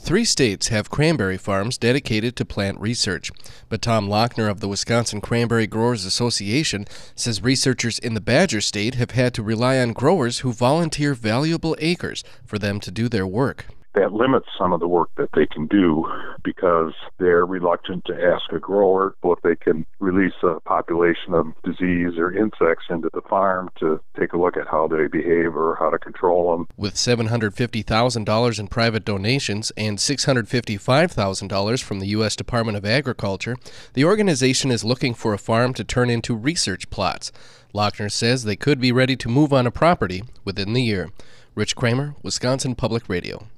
3 states have cranberry farms dedicated to plant research, but Tom Lochner of the Wisconsin Cranberry Growers Association says researchers in the Badger State have had to rely on growers who volunteer valuable acres for them to do their work. That limits some of the work that they can do because they're reluctant to ask a grower if they can release a population of disease or insects into the farm to take a look at how they behave or how to control them. With $750,000 in private donations and $655,000 from the U.S. Department of Agriculture, the organization is looking for a farm to turn into research plots. Lochner says they could be ready to move on a property within the year. Rich Kramer, Wisconsin Public Radio.